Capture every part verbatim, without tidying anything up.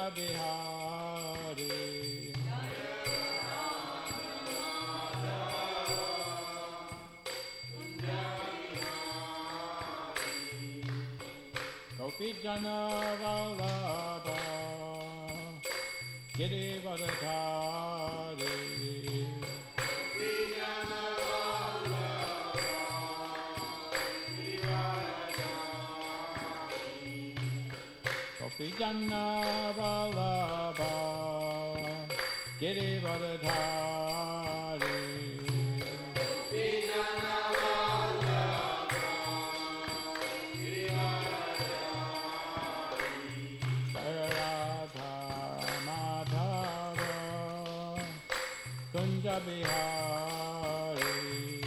Bihari. Gopi Jana Vallabha Girivardhari. Gopi Jana Vallabha Girivardhari. Kunja Bihari.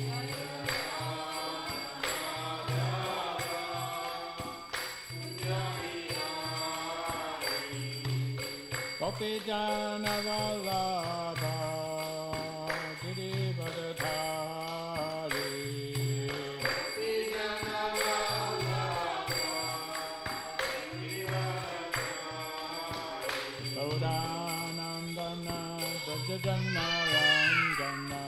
Gopi Jana Vallabha Girivardhari. Saudanandana Brajajana Ranjana.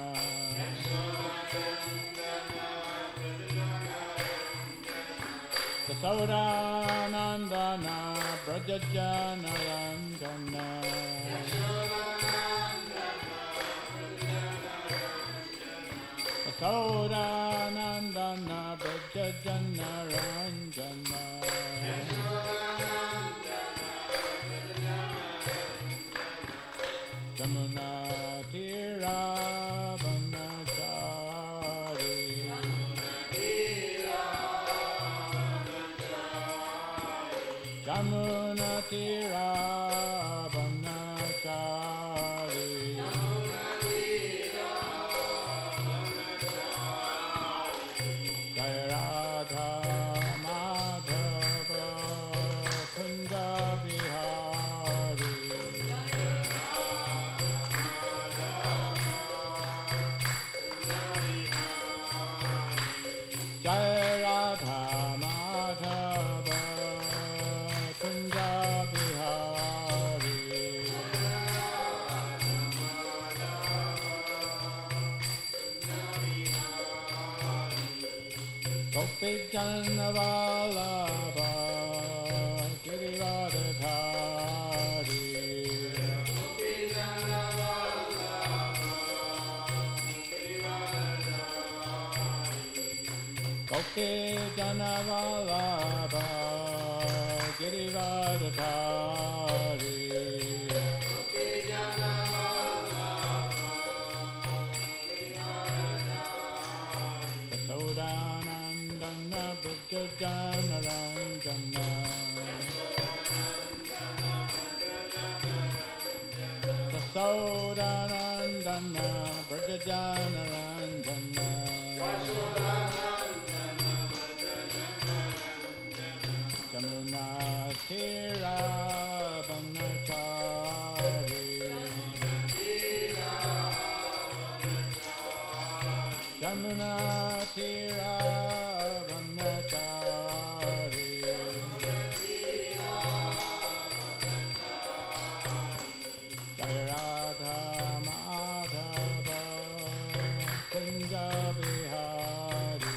Saudanandana Brajajana Ranjana. Saudanandana Brajajana Ranjana. Jamuna Tira Vanachari. Jamuna Tira Vanachari. Jai Radha Madhava Kunja Bihari. Jai Radha Madhava Kunja Bihari. Gopi Jana Vallabha Girivardhari. Gopi Jana Vallabha Girivardhari. Saudanandana Brajajana Ranjana. Saudanandana Brajajana Ranjana. Jamuna Tira Vanachari. Jamuna Tira Vanachari. Jai Radha Madhava Kunja Bihari.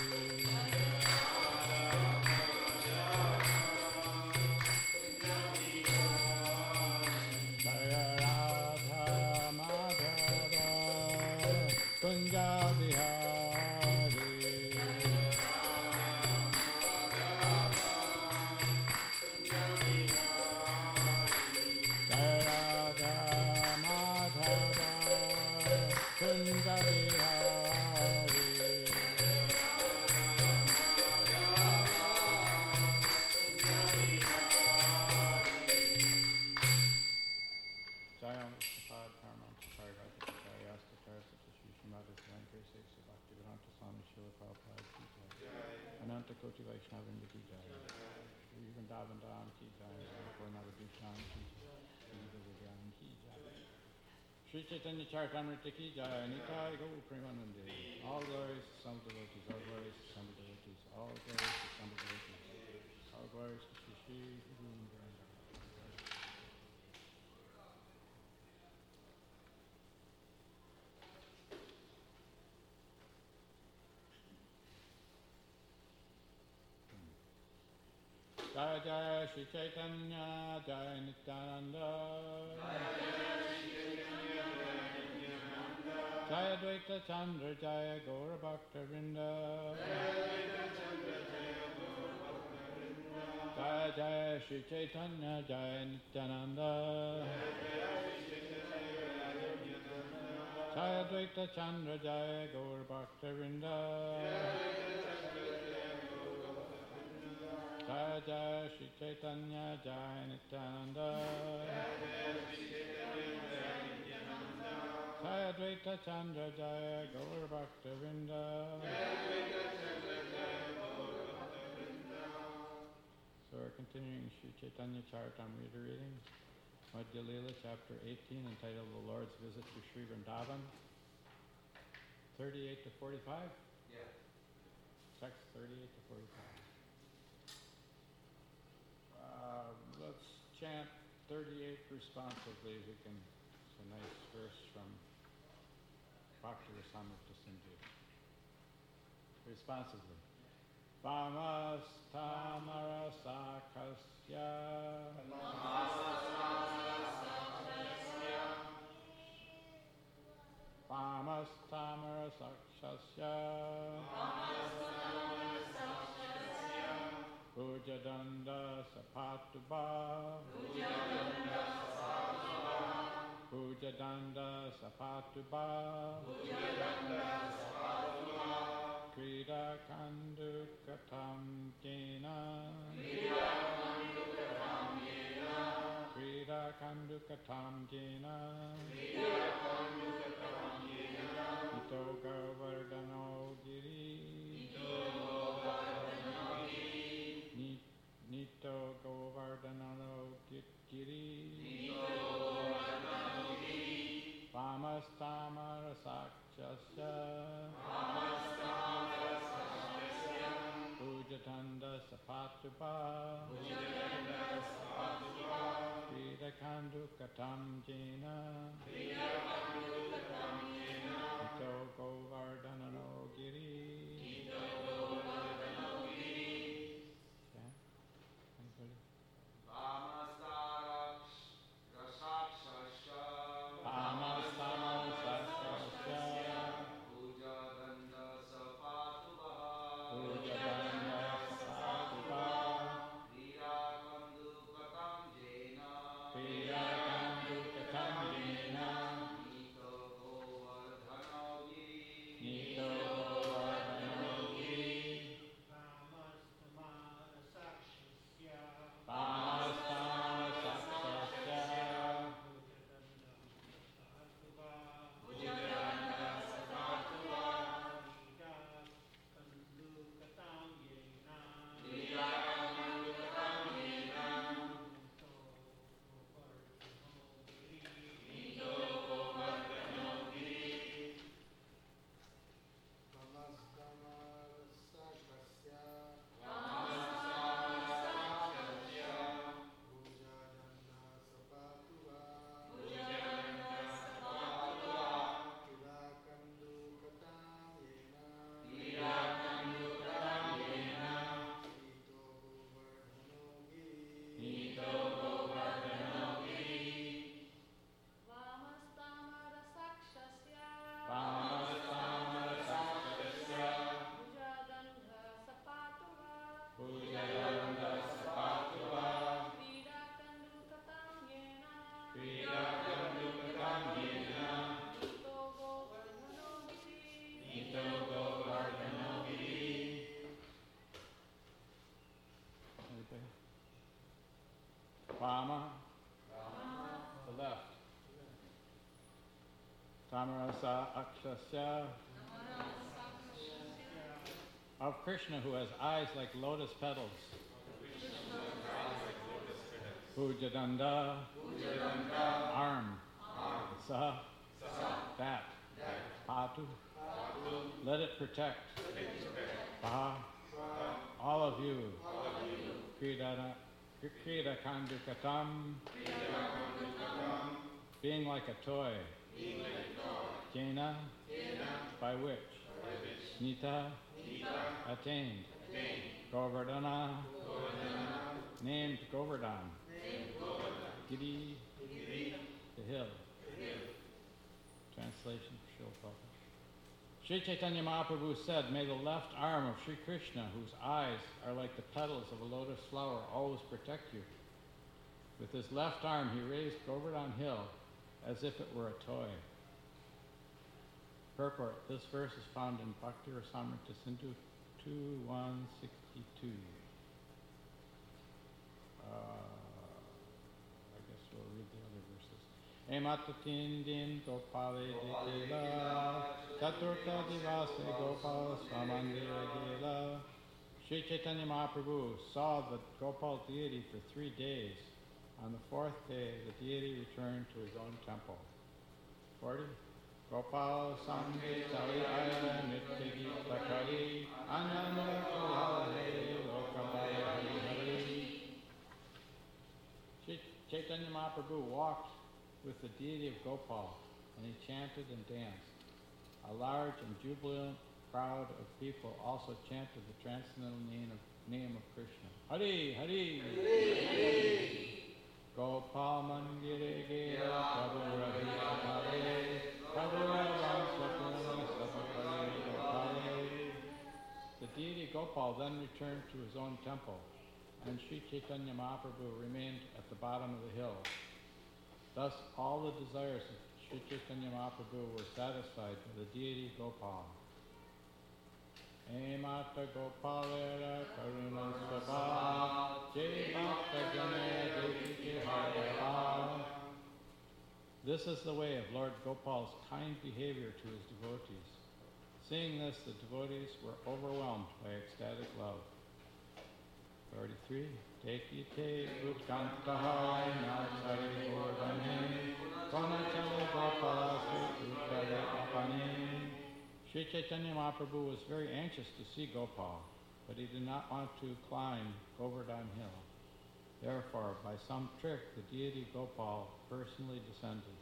Jai Radha Madhava Kunja Bihari. Jai Radha Madhava Kunja Bihari. Jayam Sapad Paramount Parivata Jayasta Saraswati Shri Srimati Sankar Six Bhaktivedanta Swami Srila Prabhupada Ki Jai. Ananta Koti Vaishnavinda Ki Jai. Even Davandam Ki Jai. Purnavadushan Ki Jai. Sri Vidyan Ki Jai. Sri Chaitanya Charitamrita Ki Jai. Nitai Gaur Premanande. All glories to some devotees. All glories to some devotees. All glories to some devotees. All glories to Sri Sri Guru Vrinda. Jaya Jaya Shri Chaitanya Jaya Nityananda Jaya Dvaita Chandra Jaya Gaura Bhakta Vrinda Jaya Jaya Shri Chaitanya Jaya Nityananda Jaya Dvaita Chandra Jaya Gaura Bhakta Vrinda Jaya Jaya Shri Chaitanya Jaya Nityananda Jaya Dvaita Chandra Jaya Gaura Bhakta Vrinda. So we're continuing Shri Chaitanya Charitamrita reading, Madhya Leela, chapter eighteen, entitled The Lord's Visit to Sri Vrindavan, thirty-eight to forty-five? Yeah. Text thirty-eight to forty-five. Uh, let's chant thirty-eight responsively. We can. It's a nice verse from Bhakti Rasamrita Sindhu. Responsively. Vamas tamara sakasya Vamas tamara sakshasya Pujadanda sapatuba Pujadanda sapatuba Krida kandu katam jena Krida kandu katam jena Ito govardhano giri Nito govardhano giri Vamastamara sakshasya Pujatanda sapatupa Kridakandu katam jena Ito govardhano giri. Yeah. Anybody? Vama, the left. Tamarasa akshasya, of Krishna who has eyes like lotus petals. Pujadanda, arm. Sa, that. Patu, let it protect. Vaha, all of you. Kridana, Krida Kandukatam, being like a toy. Jena, by which. Nita, attained. Govardhana, named Govardhan. Named Govardhan. Giri, Giri, the hill. the hill. Translation for Srila Prabhupada. Sri Chaitanya Mahaprabhu said, may the left arm of Sri Krishna, whose eyes are like the petals of a lotus flower, always protect you. With his left arm, he raised Govardhan Hill as if it were a toy. Purport. This verse is found in Bhakti Rasamrita Sindhu two one sixty-two. Uh, I guess we'll read the other verses. Emattatindin Gopale Dekela Chaturta Divase Gopal Swamandira Gela. Sri Chaitanya Mahaprabhu saw the Gopal deity for three days. On the fourth day, the deity returned to his own temple. forty. Gopal Sanghe Chali Ayala Nitya Gita Kali Ananda Kulale Lokabaya Hari Hari. Chaitanya Mahaprabhu walked with the deity of Gopal, and he chanted and danced. A large and jubilant crowd of people also chanted the transcendental name of, name of Krishna. Hari, Hari, Hari, Hari. Gopal Mandire Gela Prabhu Ravi Kapale Prabhu Ravam Sapuni Sapakale Gopale. The deity Gopal then returned to his own temple, and Sri Chaitanya Mahaprabhu remained at the bottom of the hill. Thus, all the desires of Sri Chaitanya Mahaprabhu were satisfied by the deity Gopal. Emata Gopalera Karuna Svabha Jai Bhakta Jane Devi Hare. This is the way of Lord Gopal's kind behavior to his devotees. Seeing this, the devotees were overwhelmed by ecstatic love. thirty-three. Teki te utkantahai nachari urdane konachale gopala sri uttare apane. Sri Chaitanya Mahaprabhu was very anxious to see Gopal, but he did not want to climb Govardhan Hill. Therefore, by some trick, the deity Gopal personally descended.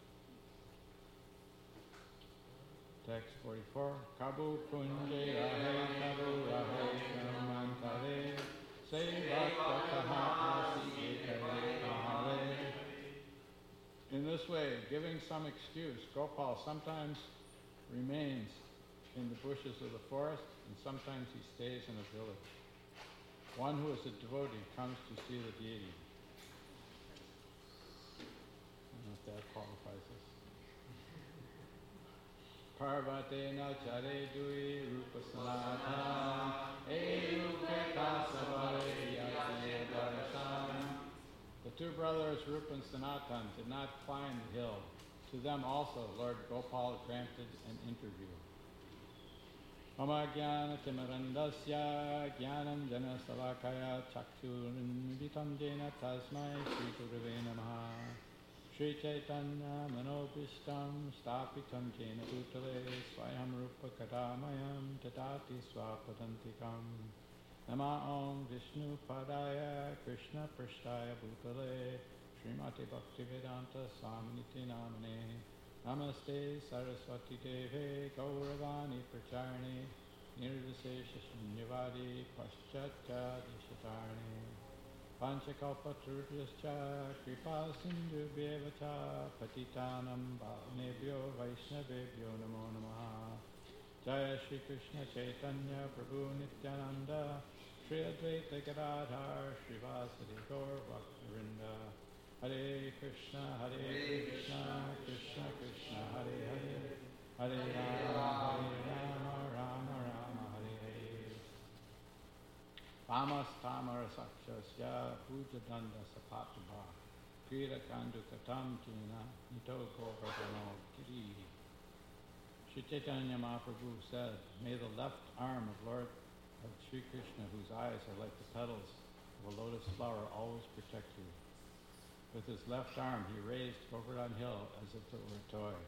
Text forty-four. Kabu kunje rahe kabu rahe shamantare sevata kaha asi ekare kahare. In this way, giving some excuse, Gopal sometimes remains in the bushes of the forest, and sometimes he stays in a village. One who is a devotee comes to see the deity. I don't know if that qualifies us. Parvatena chare dui rupa sanatan e rupa savare yate darshan. The two brothers Rupa and Sanatan did not climb the hill. To them also Lord Gopal granted an interview. Mama jnana timarandasya jnanam jana salakaya chakshurunvitam jena tasmai Sri Gurave namaha. Sri Chaitanya manobishtam stapitam jena bhutale swayam rupa kadamayam tadati swapadantikam. Nama om Vishnu padaya Krishna prashtaya bhutale Srimati Bhaktivedanta Swaminiti namane. Namaste Saraswati Deve Gauravani Pracharne Nirdasesha Shunyavadi Paschatya Dishatarne Panchakalpatrudhyascha Kripa Sindhu Bhavacha Patitanam Bhavnebhyo Vaishnavebhyo Namo Namaha. Jaya Shri Krishna Chaitanya Prabhu Nityananda Shri Advaita Gadadhar Srivasadi Gaur Bhaktivinoda. Hare Krishna, Hare Krishna, Krishna Krishna, Hare Hare, Hare Rama, Hare Rama, Rama Rama, Hare Hare. Pamas tamara sakshasya puja danda sapatubha krira kandu katam jina nito govardhano giri. Sri Chaitanya Mahaprabhu said, may the left arm of Lord of Sri Krishna, whose eyes are like the petals of a lotus flower, always protect you. With his left arm, he raised Govardhan Hill as if it were a toy.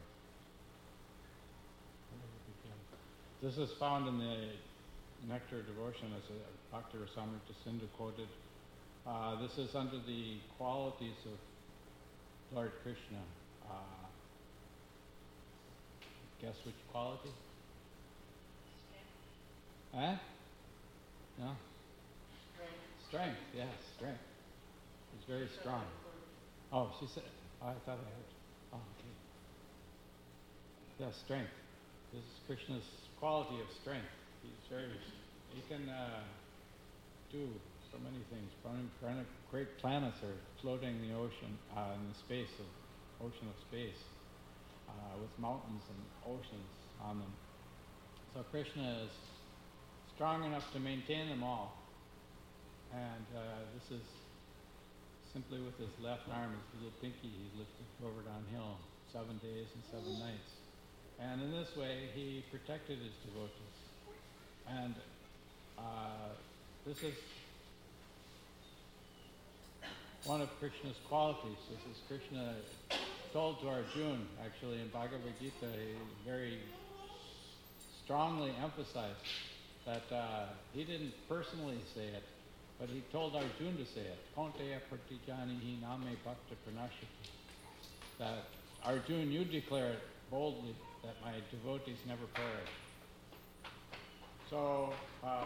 This is found in the Nectar of Devotion, as Bhakti Rasamrita Sindhu quoted. Uh, this is under the qualities of Lord Krishna. Uh, guess which quality? Strength. Huh? Strength. Strength, yes, strength. He's very strong. Oh, she said, oh, I thought I heard. Oh, okay. Yeah, strength. This is Krishna's quality of strength. He's very, he can uh, do so many things. Great planets are floating in the ocean, uh, in the space of, ocean of space, uh, with mountains and oceans on them. So Krishna is strong enough to maintain them all. And uh, this is simply with his left arm, his little pinky, he lifted Govardhan Hill seven days and seven nights. And in this way, he protected his devotees. And uh, this is one of Krishna's qualities. This is Krishna told to Arjuna, actually, in Bhagavad Gita. He very strongly emphasized that uh, he didn't personally say it, but he told Arjuna to say it. Kaunteya pratijanihi name bhakta pranashati. That Arjuna, you declare it boldly that my devotees never perish. So uh,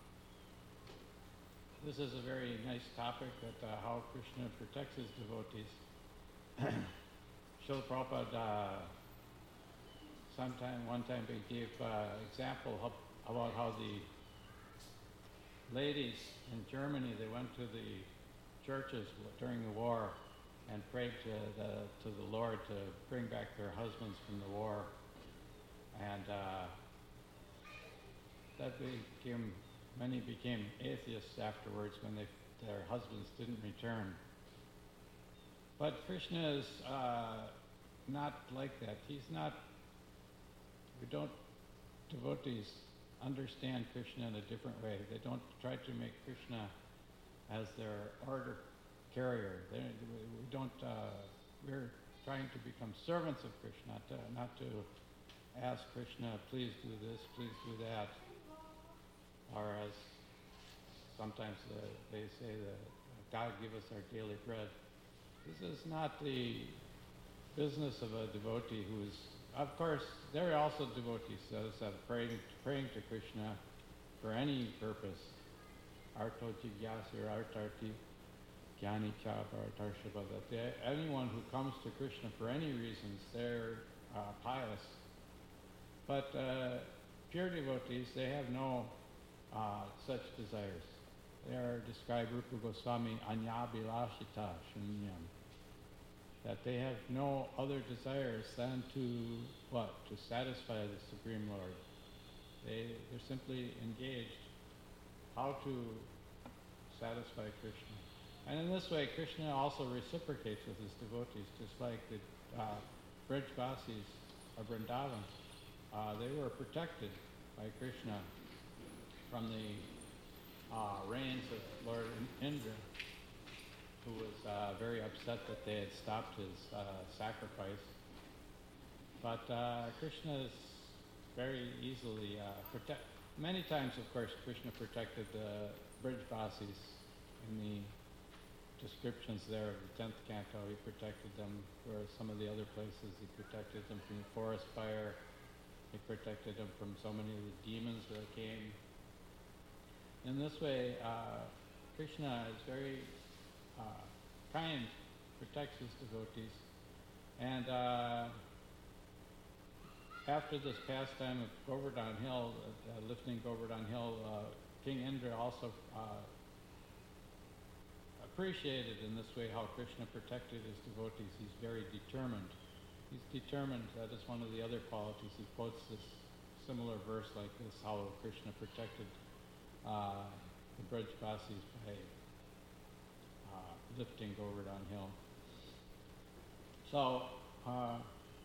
this is a very nice topic, that uh, how Krishna protects his devotees. Srila Prabhupada, uh, sometime, one time he gave uh, example of, about how the ladies in Germany, they went to the churches during the war and prayed to the, to the Lord to bring back their husbands from the war. And uh, that became, many became atheists afterwards when they, their husbands didn't return. But Krishna is uh, not like that. He's not, we don't, devotees understand Krishna in a different way. They don't try to make Krishna as their order carrier. They, we don't, uh, we're trying to become servants of Krishna, not to, not to ask Krishna, please do this, please do that. Or as sometimes uh, they say that God give us our daily bread. This is not the business of a devotee who is, of course, they're also devotees, so that praying, praying to Krishna for any purpose. Arto jigyasur artarti jnani cha bharatarshava. Anyone who comes to Krishna for any reasons, they're uh, pious. But uh, pure devotees, they have no uh, such desires. They are described Rupa Goswami anyabhilashita shunyam. That they have no other desires than to, what? To satisfy the Supreme Lord. They, they're simply engaged how to satisfy Krishna. And in this way, Krishna also reciprocates with his devotees, just like the uh, Brajvasis of Vrindavan. Uh, they were protected by Krishna from the uh, reigns of Lord Indra, who was uh, very upset that they had stopped his uh, sacrifice. But uh, Krishna is very easily uh, protect. Many times, of course, Krishna protected the Brajvasis in the descriptions there of the tenth canto. He protected them, whereas some of the other places he protected them from the forest fire. He protected them from so many of the demons that came. In this way, uh, Krishna is very uh, kind, protects his devotees. And uh, after this pastime of Govardhan Hill, uh, lifting Govardhan Hill, uh, King Indra also uh, appreciated in this way how Krishna protected his devotees. He's very determined. He's determined. That is one of the other qualities. He quotes this similar verse like this, how Krishna protected uh, the Brajvasis by uh, lifting Govardhan Hill. So, uh,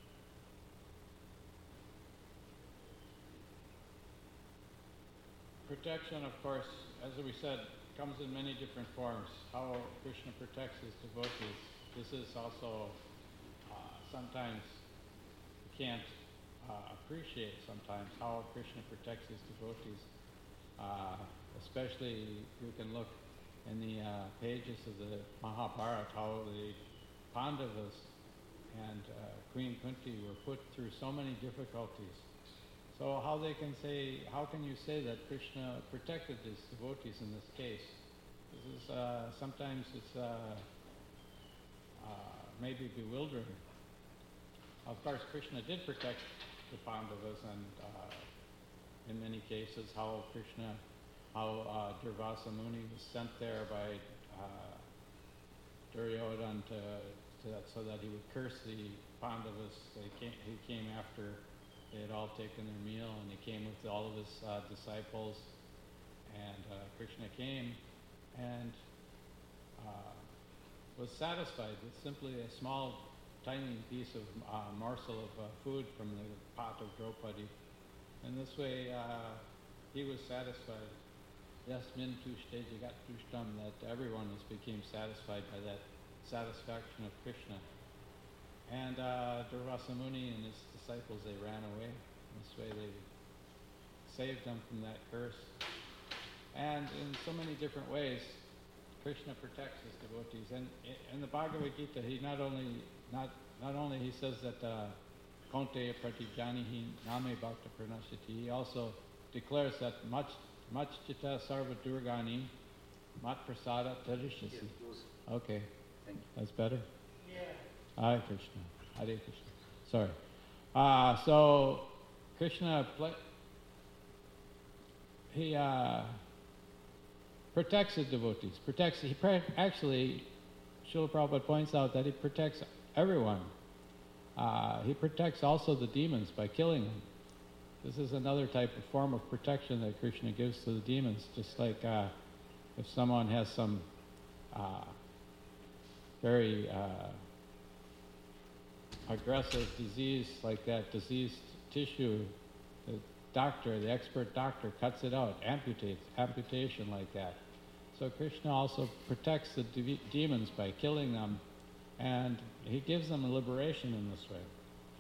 protection, of course, as we said, comes in many different forms. How Krishna protects his devotees. This is also uh, sometimes you can't uh, appreciate sometimes how Krishna protects his devotees. Uh, especially you can look in the uh, pages of the Mahabharata how the Pandavas and uh, Queen Kunti were put through so many difficulties. So how they can say, how can you say that Krishna protected his devotees in this case? This is, uh, sometimes it's uh, uh, maybe bewildering. Of course, Krishna did protect the Pandavas, and uh, in many cases, how Krishna, how uh, Durvasa Muni was sent there by uh, Duryodhana to, to, so that he would curse the Pandavas. They came, he came after they had all taken their meal, and he came with all of his uh, disciples, and uh, Krishna came and uh, was satisfied with simply a small, tiny piece of uh, morsel of uh, food from the pot of Draupadi. And this way, uh, he was satisfied. Yasmin tushte jagat tushtam, that everyone was became satisfied by that satisfaction of Krishna. And uh, Durvasa Muni and his disciples, they ran away. This way they saved them from that curse. And in so many different ways, Krishna protects his devotees. And in the Bhagavad Gita, he not only not not only he says that Konteya pratijanihi name bhakta pranashati, he also declares that much much chitta sarva durgani mat prasada tarishyasi. Okay, Thank you. that's better. Yeah. Hare Krishna, Hare Krishna. Sorry. Uh, so Krishna pl- he uh, protects his devotees. Protects. He pre- actually, Srila Prabhupada points out that he protects everyone. Uh, he protects also the demons by killing them. This is another type of form of protection that Krishna gives to the demons. Just like uh, if someone has some uh, very uh, aggressive disease like that, diseased tissue, the doctor, the expert doctor, cuts it out, amputates, amputation like that. So Krishna also protects the de- demons by killing them, and he gives them a liberation in this way.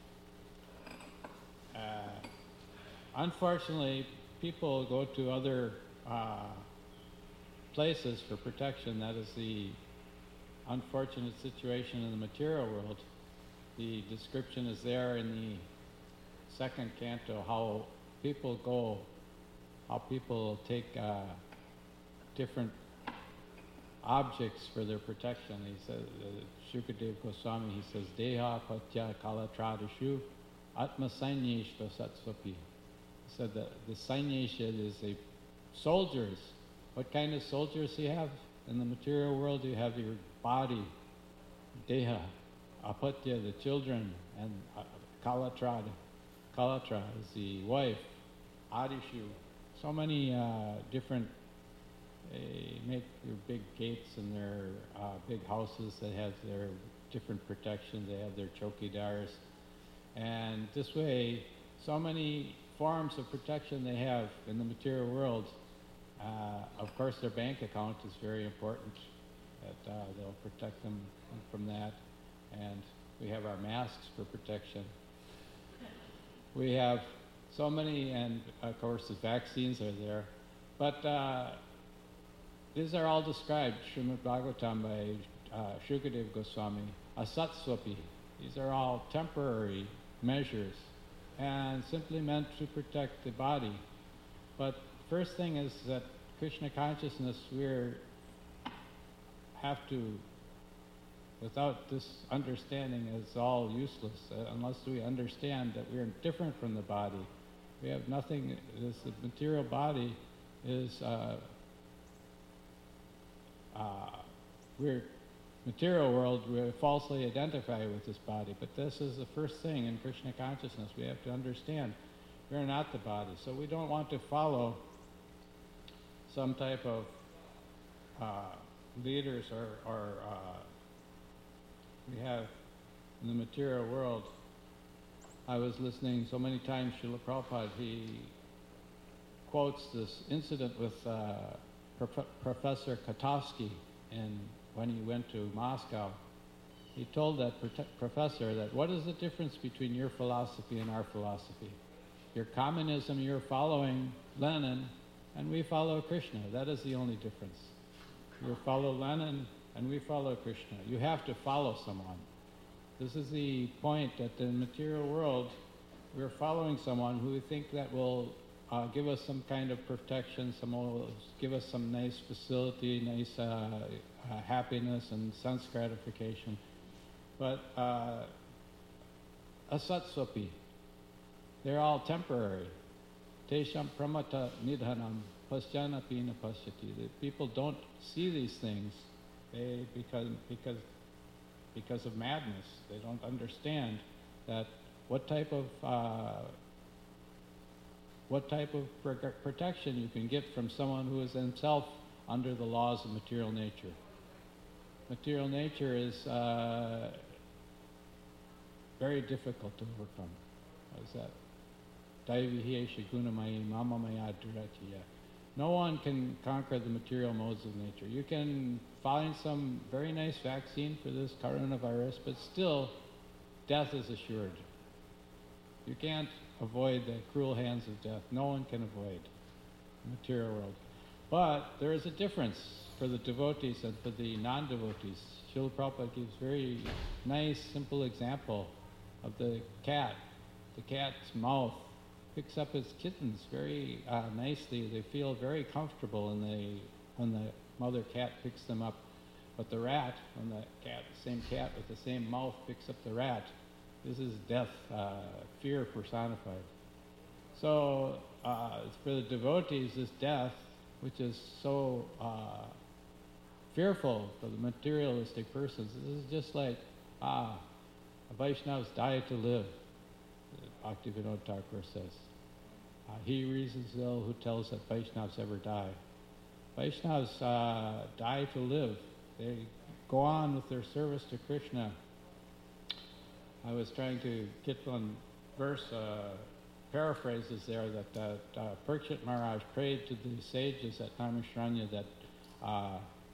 Uh, unfortunately, people go to other uh, places for protection. That is the unfortunate situation in the material world. The description is there in the second canto, how people go, how people take uh, different objects for their protection. He says, uh, Shukadev Goswami, he says, Deha patya kalatradishu atma sainyeshva satsvapi. He said that the sainyesha is a soldiers. What kind of soldiers do you have? In the material world, you have your body, Deha, apatya, the children, and uh, Kalatrad. Kalatra is the wife, Adishu. So many uh, different, they make their big gates and their uh, big houses that have their different protections. They have their chokidars. And this way, so many forms of protection they have in the material world. Uh, of course, their bank account is very important, that uh, they'll protect them from that. And we have our masks for protection. We have so many, and of course the vaccines are there. But uh, these are all described, Srimad Bhagavatam, by uh, Shukadev Goswami, asatswapi. These are all temporary measures and simply meant to protect the body. But first thing is that Krishna consciousness, we have to, without this understanding, it's all useless uh, unless we understand that we're different from the body. We have nothing, this the material body is, uh, uh, we're, material world, we falsely identify with this body, but this is the first thing in Krishna consciousness. We have to understand we're not the body, so we don't want to follow some type of uh, leaders or, or uh, we have in the material world. I was listening so many times, Srila Prabhupada, he quotes this incident with uh, Prof- Professor Katowski, and when he went to Moscow, he told that prote- professor that what is the difference between your philosophy and our philosophy? Your communism, you're following Lenin, and we follow Krishna. That is the only difference. You follow Lenin, and we follow Krishna. You have to follow someone. This is the point that in the material world, we're following someone who we think that will uh, give us some kind of protection, some old, give us some nice facility, nice uh, uh, happiness and sense gratification. But uh, asatswapi, they're all temporary. Tesham pramata nidhanam pasyanapi na pasyati. The people don't see these things they, because, because, because of madness. They don't understand that what type of uh, what type of pr- protection you can get from someone who is himself under the laws of material nature. Material nature is uh, very difficult to overcome. What is that? Daivihyesha gunamaya mamamaya durachiya. No one can conquer the material modes of nature. You can find some very nice vaccine for this coronavirus, but still, death is assured. You can't avoid the cruel hands of death. No one can avoid the material world. But there is a difference for the devotees and for the non-devotees. Srila Prabhupada gives very nice, simple example of the cat. The cat's mouth picks up its kittens very uh, nicely. They feel very comfortable and they, when the mother cat picks them up. But the rat, when the cat, the same cat with the same mouth picks up the rat, this is death, uh, fear personified. So uh, for the devotees, this death, which is so uh, fearful for the materialistic persons, this is just like, ah, a Vaishnava's died to live, Bhaktivinoda Thakur says. Uh, he reasons ill who tells that Vaishnavas ever die. Vaishnavas uh, die to live. They go on with their service to Krishna. I was trying to get one verse, uh, paraphrases there, that uh, uh, Parikshit Maharaj prayed to the sages at Naimishranya that, uh,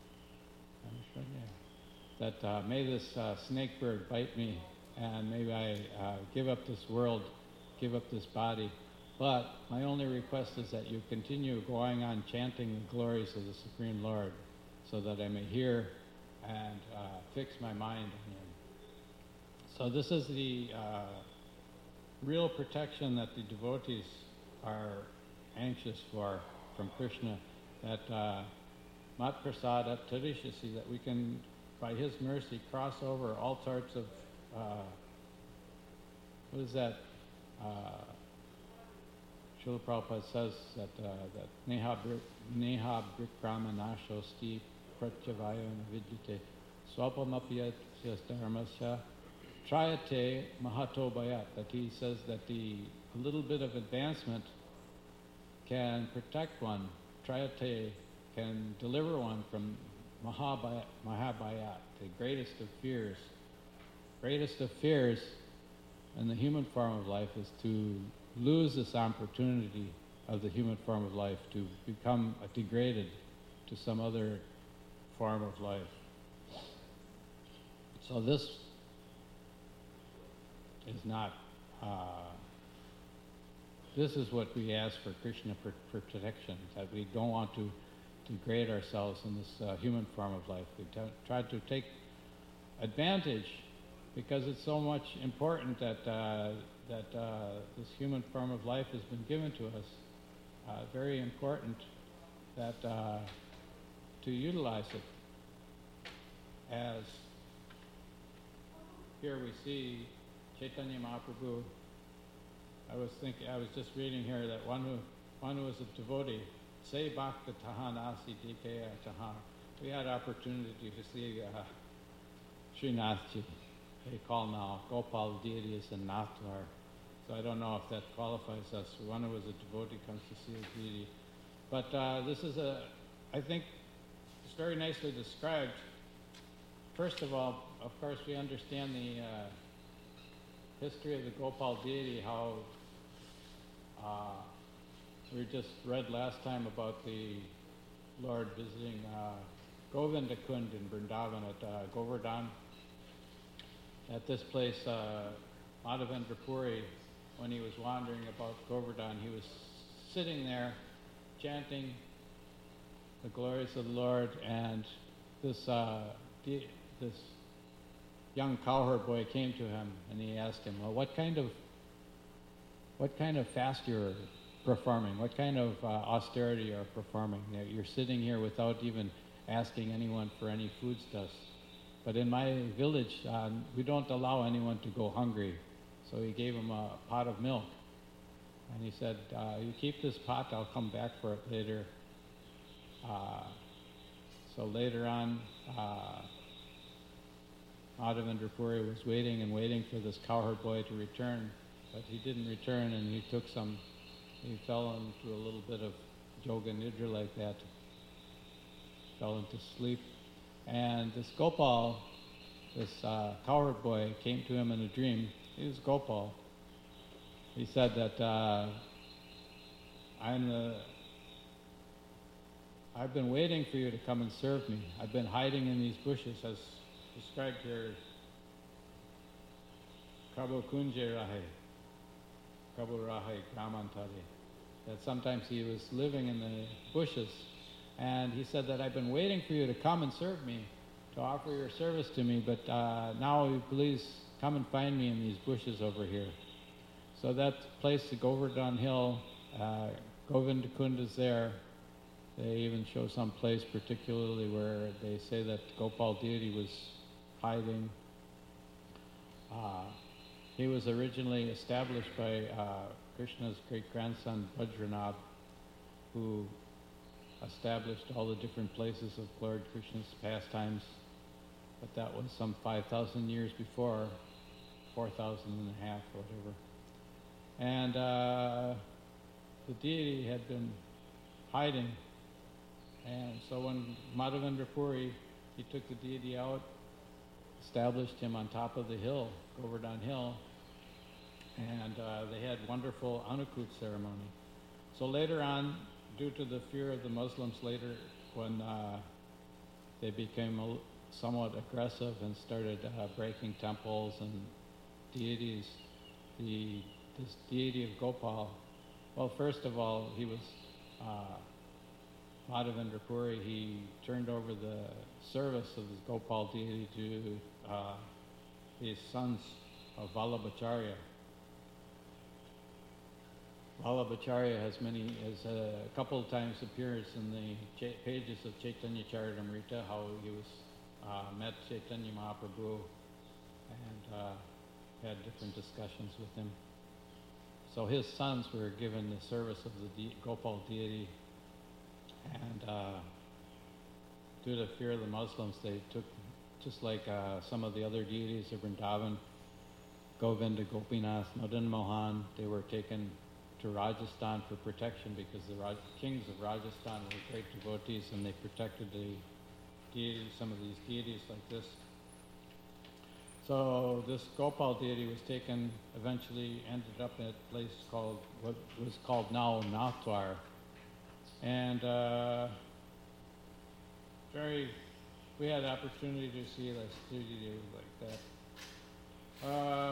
that uh, may this uh, snake bird bite me, and may I uh, give up this world, give up this body. But my only request is that you continue going on chanting the glories of the Supreme Lord, so that I may hear and uh, fix my mind on Him. So this is the uh, real protection that the devotees are anxious for from Krishna, that uh, Mat Prasada Tarishasi, that we can, by His mercy, cross over all sorts of, uh, what is that? Uh, Srila Prabhupada says that uh, that Neha Neha Brikrama Nashosti Pratyavaya Vidyate Swapamapiyat Dharmasya Trayate Mahato Bayat, that he says that the a little bit of advancement can protect one. Trayate can deliver one from Mahabayat, Mahabayat, the greatest of fears. Greatest of fears in the human form of life is to lose this opportunity of the human form of life, to become degraded to some other form of life. So this is not, uh, this is what we ask for Krishna for, for protection, that we don't want to degrade ourselves in this uh, human form of life. We t- try to take advantage, because it's so much important that uh, that uh, this human form of life has been given to us. Uh, very important that uh, to utilize it. As here we see Chaitanya Mahaprabhu. I was thinking, I was just reading here that one who one who was a devotee, say Bhakta Tahan Asi Dikeya Tahan. We had opportunity to see uh, Srinathji. They call now Gopal deity is in Nathdwar. So I don't know if that qualifies us. One who was a devotee comes to see a deity. But uh, this is a, I think it's very nicely described. First of all, of course, we understand the uh, history of the Gopal deity, how uh, we just read last time about the Lord visiting uh, Govinda Kund in Vrindavan at uh, Govardhan. At this place, uh, Madhavendra Puri, when he was wandering about Govardhan, he was sitting there chanting the glories of the Lord, and this uh, de- this young cowherd boy came to him and he asked him, "Well, what kind of what kind of fast you're performing? What kind of uh, austerity are performing? That you're sitting here without even asking anyone for any foodstuffs. But in my village, uh, we don't allow anyone to go hungry. So he gave him a pot of milk. And he said, uh, you keep this pot, I'll come back for it later. Uh, so later on, uh, Madhavendra Puri was waiting and waiting for this cowherd boy to return, but he didn't return, and he took some, he fell into a little bit of yoga nidra like that, fell into sleep. And this Gopal, this uh, cowherd boy, came to him in a dream. He was Gopal. He said that uh, I'm the, I've been waiting for you to come and serve me. I've been hiding in these bushes, as described here. Prabhu Kunje Rahe, Prabhu Rahe Gramantari. That sometimes he was living in the bushes, and he said that I've been waiting for you to come and serve me, to offer your service to me, but uh, now please come and find me in these bushes over here. So that place, the Govardhan Hill, uh, Govinda Kund is there. They even show some place particularly where they say that Gopal deity was hiding. Uh, he was originally established by uh, Krishna's great-grandson Vajranabh, who established all the different places of Lord Krishna's pastimes. But that was some five thousand years before, four thousand and a half or whatever. And uh, the deity had been hiding. And so when Madhavendra Puri, he took the deity out, established him on top of the hill, Govardhan Hill, and uh, they had wonderful Anukut ceremony. So later on, due to the fear of the Muslims later, when uh, they became a, somewhat aggressive and started uh, breaking temples and deities, the this deity of Gopal, well, first of all, he was uh, Madhavendra Puri, he turned over the service of the Gopal deity to uh, his sons of Vallabhacharya. Vallabhacharya has many, has a couple of times appears in the cha- pages of Chaitanya Charitamrita, how he was uh, met Chaitanya Mahaprabhu and uh, had different discussions with him. So his sons were given the service of the de- Gopal deity, and uh, due to fear of the Muslims, they took, just like uh, some of the other deities of Vrindavan, Govinda, Gopinath, Madan Mohan, they were taken to Rajasthan for protection because the Raj- kings of Rajasthan were great devotees, and they protected the deities, some of these deities like this. So this Gopal deity was taken, eventually ended up at a place called, what was called now Nathdwar. And uh, very, we had opportunity to see a studio like that. Uh,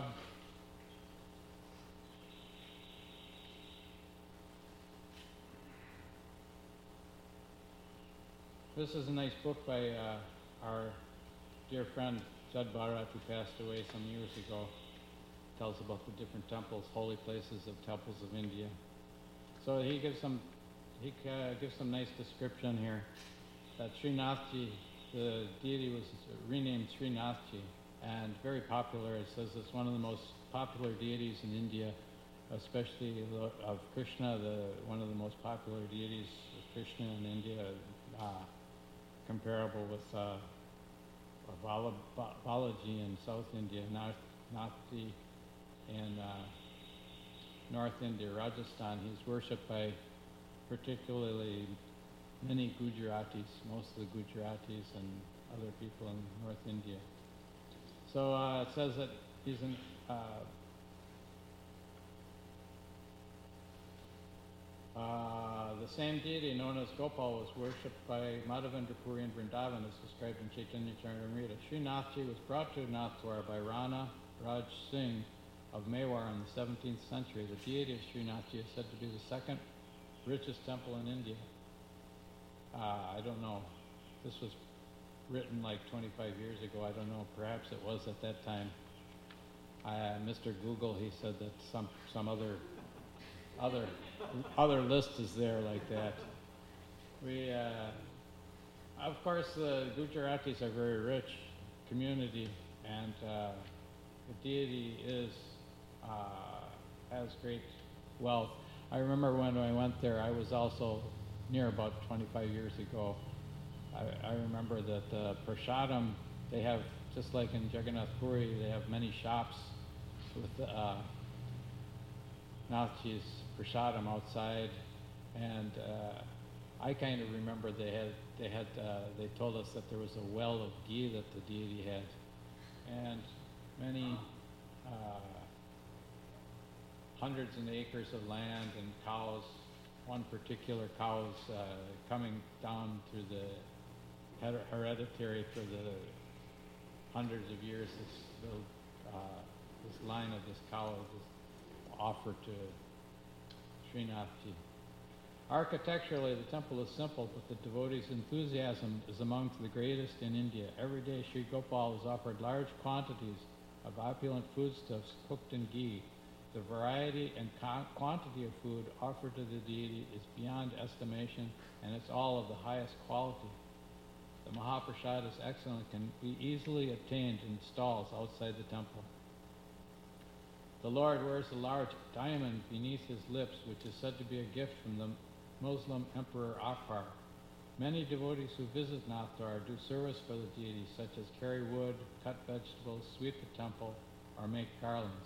this is a nice book by uh, our dear friend Jad Bharat, who passed away some years ago. Tells about the different temples, holy places of temples of India. So he gives some, he uh, gives some nice description here. That Srinathji, the deity was renamed Srinathji, and very popular. It says it's one of the most popular deities in India, especially of Krishna, the one of the most popular deities of Krishna in India, uh, comparable with uh, Bala, Balaji in South India, Nathji in uh, North India, Rajasthan. He's worshipped by particularly many Gujaratis, most of the Gujaratis and other people in North India. So uh, it says that he's in, uh, Uh, the same deity known as Gopal was worshipped by Madhavendra Puri in Vrindavan, as described in Chaitanya Charitamrita. Srinathji was brought to Nathdwar by Rana Raj Singh of Mewar in the seventeenth century. The deity of Srinathji is said to be the second richest temple in India. Uh, I don't know. This was written like twenty-five years ago. I don't know. Perhaps it was at that time. Uh, Mister Google, he said that some, some other other other list is there like that. We, uh, of course, the Gujaratis are a very rich community, and uh, the deity is uh, has great wealth. I remember when I went there, I was also near about twenty-five years ago. I, I remember that uh, Prashadam, they have, just like in Jagannath Puri, they have many shops with uh, Nathji's Prashadam outside, and uh, I kind of remember they had, they had, uh, they told us that there was a well of ghee that the deity had, and many uh, hundreds of acres of land and cows. One particular cow is uh, coming down through the her hereditary for the hundreds of years. This, the, uh, this line of this cow is offered to Srinathji. Architecturally, the temple is simple, but the devotees' enthusiasm is among the greatest in India. Every day, Sri Gopal is offered large quantities of opulent foodstuffs cooked in ghee. The variety and quantity of food offered to the deity is beyond estimation, and it's all of the highest quality. The Mahaprasad is excellent, can be easily obtained in stalls outside the temple. The Lord wears a large diamond beneath his lips, which is said to be a gift from the Muslim Emperor Akbar. Many devotees who visit Nathdwar do service for the deity, such as carry wood, cut vegetables, sweep the temple, or make garlands.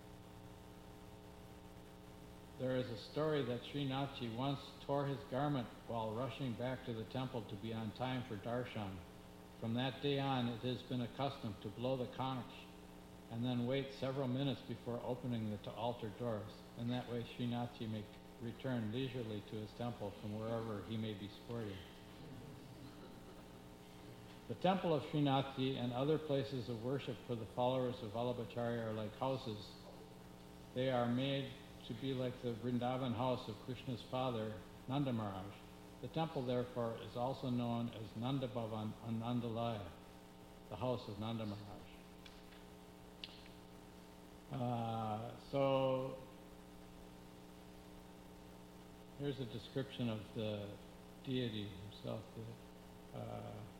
There is a story that Srinathji once tore his garment while rushing back to the temple to be on time for darshan. From that day on, it has been a custom to blow the conch and then wait several minutes before opening the altar doors. In that way, Srinathji may return leisurely to his temple from wherever he may be sporting. The temple of Srinathji and other places of worship for the followers of Vallabhacharya are like houses. They are made to be like the Vrindavan house of Krishna's father, Nanda Maharaj. The temple, therefore, is also known as Nanda Bhavan Nandalaya, the house of Nanda Maharaj. Uh, so, here's a description of the deity himself. The, uh,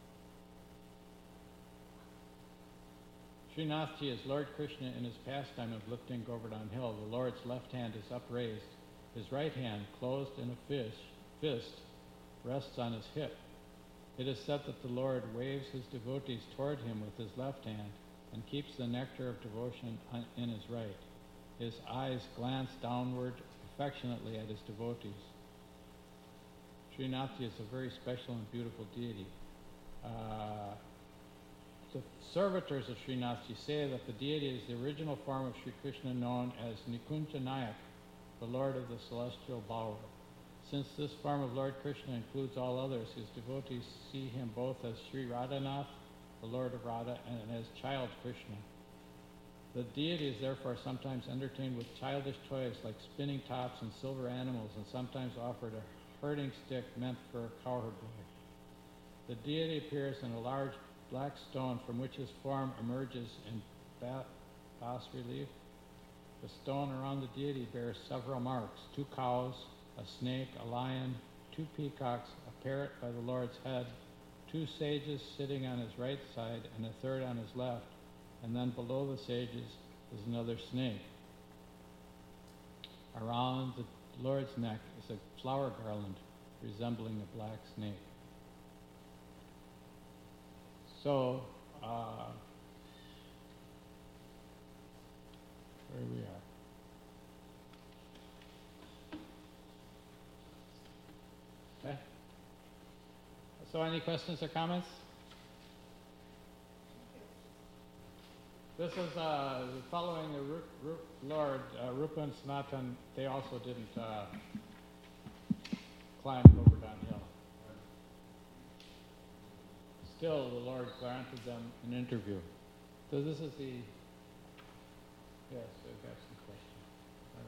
Srinathji is Lord Krishna in his pastime of lifting Govardhan Hill. The Lord's left hand is upraised. His right hand, closed in a fish, fist, rests on his hip. It is said that the Lord waves his devotees toward him with his left hand and keeps the nectar of devotion on, in his right. His eyes glance downward affectionately at his devotees. Srinathji is a very special and beautiful deity. Uh, The servitors of Srinathji say that the deity is the original form of Sri Krishna known as Nikunja Nayak, the Lord of the celestial bower. Since this form of Lord Krishna includes all others, his devotees see him both as Sri Radhanath, the Lord of Radha, and as child Krishna. The deity is therefore sometimes entertained with childish toys like spinning tops and silver animals, and sometimes offered a herding stick meant for a cowherd boy. The deity appears in a large black stone from which his form emerges in ba- bas relief. The stone around the deity bears several marks: two cows, a snake, a lion, two peacocks, a parrot by the Lord's head, two sages sitting on his right side and a third on his left, and then below the sages is another snake. Around the Lord's neck is a flower garland resembling a black snake. So, uh, where we are. Okay. So, any questions or comments? This is uh, following the Ru- Ru- Lord, uh, Rupa and Sanatan. They also didn't uh, climb Govardhan Hill. Still, the Lord granted them an interview. So this is the, yes, I've got some questions. All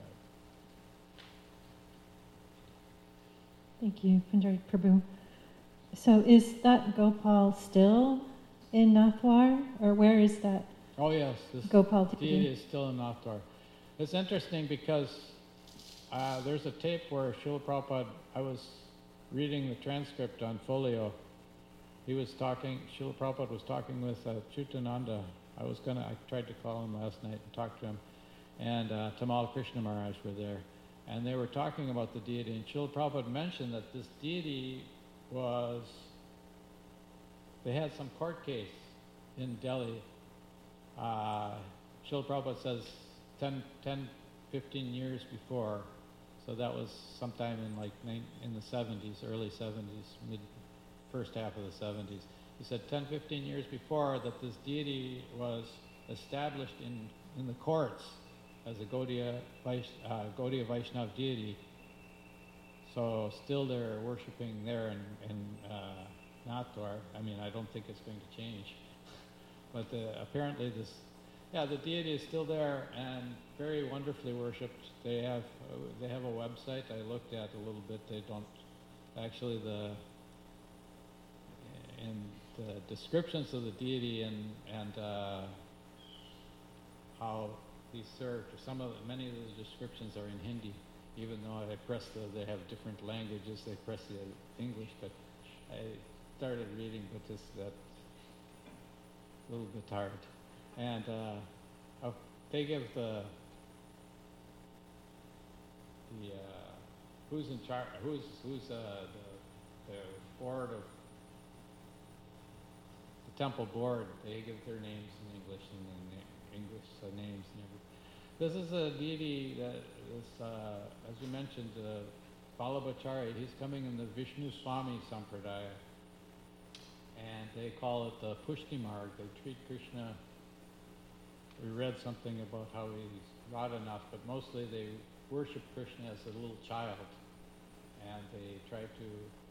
right. Thank you, Pandari Prabhu. So is that Gopal still in Nathdwar, or where is that Oh yes, this Gopal deity deity? is still in Nathdwar. It's interesting because uh, there's a tape where Srila Prabhupada, I was reading the transcript on Folio. He was talking, Srila Prabhupada was talking with uh, Chutananda. I was gonna, I tried to call him last night and talk to him. And uh, Tamal Krishna Maharaj were there. And they were talking about the deity. And Srila Prabhupada mentioned that this deity was, they had some court case in Delhi. Uh, Srila Prabhupada says ten, ten, fifteen years before, so that was sometime in like nine, in the seventies, early seventies, mid, first half of the seventies. He said ten, fifteen years before that this deity was established in, in the courts as a Gaudiya, Vais, uh, Gaudiya Vaishnava deity. So still they're worshipping there in, in uh, Nathdwar. I mean, I don't think it's going to change. But uh, apparently this, yeah, the deity is still there and very wonderfully worshipped. They have, uh, they have a website I looked at a little bit. They don't, actually the, in the descriptions of the deity and, and uh, how he's served, some of the, many of the descriptions are in Hindi, even though I press the, they have different languages, they press the English, but I started reading, but just that a little bit hard. And uh, oh, they give the, the uh, who's in charge, who's, who's uh, the, the board of, the temple board, they give their names in English and then English uh, names and everything. This is a deity that is, uh, as you mentioned, uh, Vallabhacharya. He's coming in the Vishnu Swami Sampradaya. And they call it the Pushti Marg. They treat Krishna, we read something about how he's Radhanath, but mostly they worship Krishna as a little child. And they try to,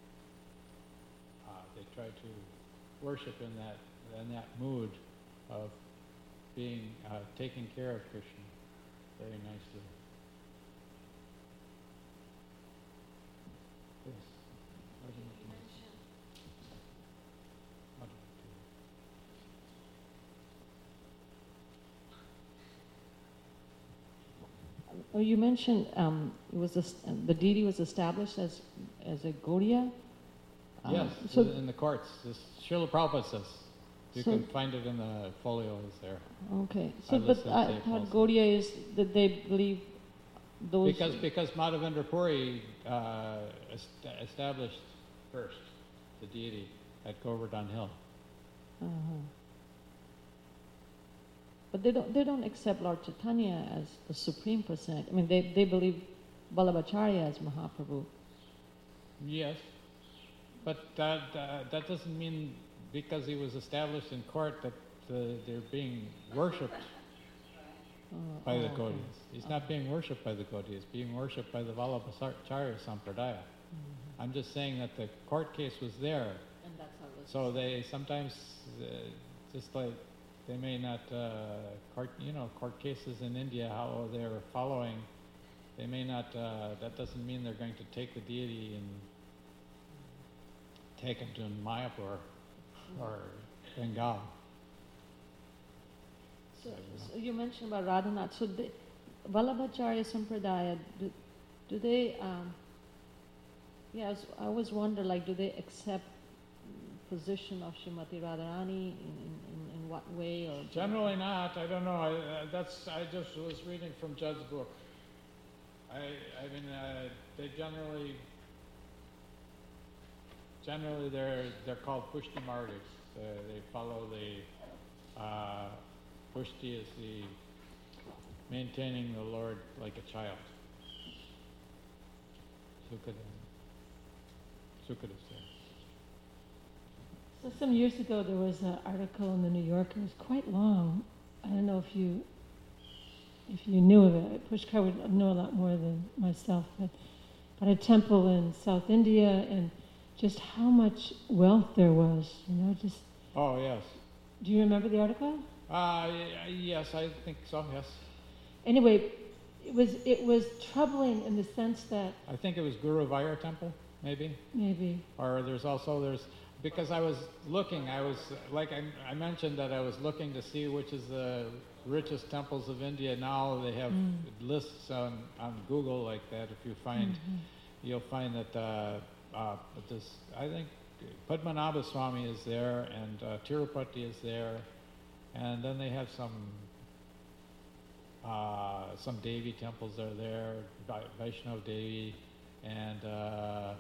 uh, they try to worship in that, in that mood of being, uh, taking care of Krishna very nicely. Yes. What do you think? What do you do? Oh, you mentioned um, it was a, the deity was established as as a Gaudiya. Um, Yes, so in the courts. This Srila Prabhupada says. You So- can find it in the folio is there. okay. I So, but listened to I tape thought also. Gaudiya is that they believe those. Because because Madhavendra Puri uh, est- established first the deity at Govardhan Hill. Uh-huh. But they don't they don't accept Lord Chaitanya as the supreme personality. I mean, they they believe Vallabhacharya as Mahaprabhu. Yes, but that uh, that doesn't mean because he was established in court that uh, they're being worshipped Uh, by the oh, Gaudiyas. He's not being worshipped by the Gaudiyas, being worshipped by the Vallabhacharya Sampradaya. Mhm. I'm just saying that the court case was there, And that's how it was. so they sometimes, uh, just like they may not, uh, court, you know, court cases in India, how they're following, they may not, uh, that doesn't mean they're going to take the deity and take him to Mayapur or Bengal. So, so you mentioned about Radhanath. So the Vallabhacharya Sampradaya, do, do they, um, yeah, I was, I always wonder, like, do they accept position of Srimati Radharani in, in, in, in what way? Or Generally not, I don't know, I, uh, that's, I just was reading from Judd's book. I, I mean, uh, they generally, generally they're, they're called Pushti martyrs. Uh, they follow the, uh, Pushti is the maintaining the Lord like a child. Sukada, Sukada says. So some years ago there was an article in the New Yorker, it was quite long. I don't know if you if you knew of it. Pushkar would know a lot more than myself, but about a temple in South India and just how much wealth there was, you know, just Oh, yes. do you remember the article? Uh, y- yes, I think so, yes. Anyway, it was it was troubling in the sense that I think it was Guru Vayar Temple, maybe? maybe Or there's also, there's, because I was looking, I was, like I, I mentioned that I was looking to see which is the richest temples of India. Now they have Mm. lists on, on Google like that. If you find, Mhm. you'll find that uh, uh, but this, I think Padmanabha Swami is there, and uh, Tirupati is there, and then they have some uh, some Devi temples are there, Vi- Vaishnav Devi, and uh,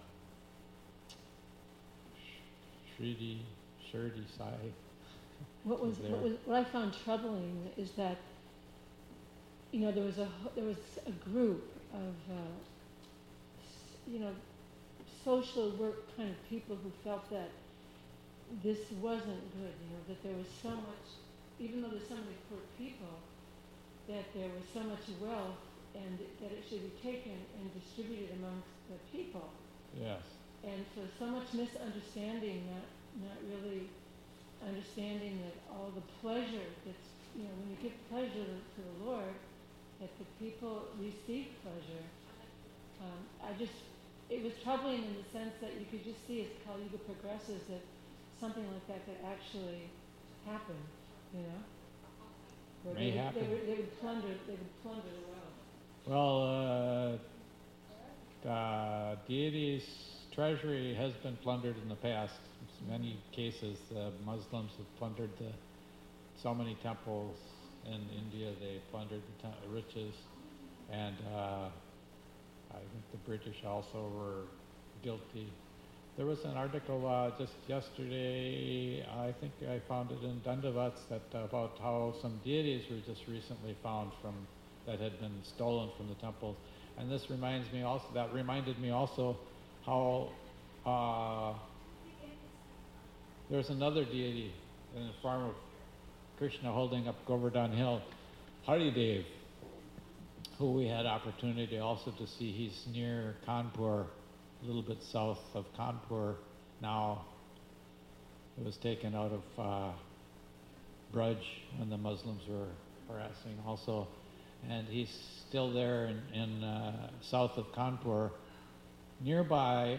Shridi, Shirdi Sai. What was, there. what was, what I found troubling is that, you know, there was a, ho- there was a group of, uh, s- you know, social work kind of people who felt that this wasn't good, you know, that there was so much, even though there's so many poor people, that there was so much wealth and that it should be taken and distributed amongst the people. Yes. And so, so much misunderstanding, not, not really understanding that all the pleasure that's, you know, when you give pleasure to, to the Lord, that the people receive pleasure. Um, I just, it was troubling in the sense that you could just see as Kali Yuga progresses that something like that could actually happen, you know? Where May they, would- happen. They would, they would plunder, they would plunder the world. Well, uh, uh, deity's treasury has been plundered in the past. In many cases, uh, Muslims have plundered the, so many temples in India. They plundered the te- riches, and uh, I think the British also were guilty. There was an article uh, just yesterday, I think I found it in Dandavats, that uh, about how some deities were just recently found from that had been stolen from the temples. And this reminds me also, that reminded me also how uh, there's another deity in the form of Krishna holding up Govardhan Hill, Haridev, who we had opportunity also to see. He's near Kanpur, a little bit south of Kanpur now. It was taken out of uh, Braj when the Muslims were harassing also. And he's still there in, in uh, south of Kanpur. Nearby,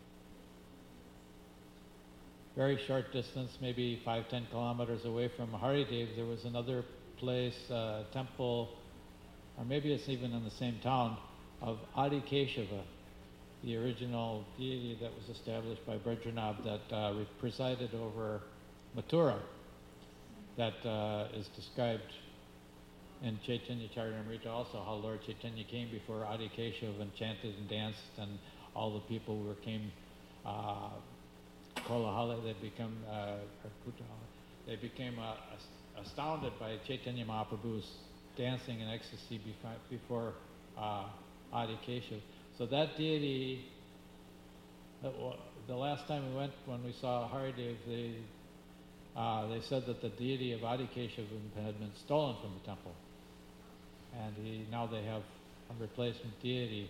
very short distance, maybe five, ten kilometers away from Haridev, there was another place, uh, temple, or maybe it's even in the same town, of Adi Keshava, the original deity that was established by Brajanath that uh, re- presided over Mathura, that uh, is described in Chaitanya Charitamrita also, how Lord Chaitanya came before Adi Keshava and chanted and danced, and all the people were came uh, Kolahala, they become uh, they became uh, as- astounded by Chaitanya Mahaprabhu's dancing in ecstasy before, before uh, Adi Keshava. So that deity, that wa- the last time we went, when we saw Haridev, they uh, they said that the deity of Adi Keshava had been stolen from the temple, and he, now they have a replacement deity.